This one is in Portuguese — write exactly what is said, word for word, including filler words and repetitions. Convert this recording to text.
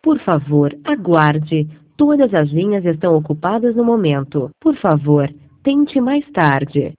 Por favor, aguarde. Todas as linhas estão ocupadas no momento. Por favor, tente mais tarde.